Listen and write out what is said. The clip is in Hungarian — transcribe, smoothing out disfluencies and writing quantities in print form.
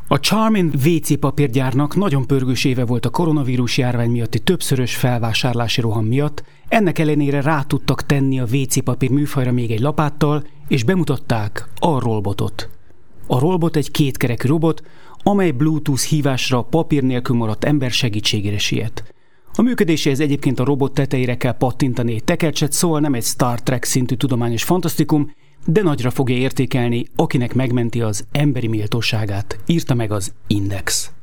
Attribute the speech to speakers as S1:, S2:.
S1: A Charmin WC papírgyárnak nagyon pörgős éve volt a koronavírus járvány miatti többszörös felvásárlási roham miatt, ennek ellenére rá tudtak tenni a WC papír műfajra még egy lapáttal, és bemutatták a Rollbotot. A Rollbot egy kétkerekű robot, amely Bluetooth hívásra papír nélkül maradt ember segítségére siet. A működéséhez egyébként a robot tetejére kell pattintani egy tekercset, szóval nem egy Star Trek szintű tudományos fantasztikum, de nagyra fogja értékelni, akinek megmenti az emberi méltóságát, írta meg az Index.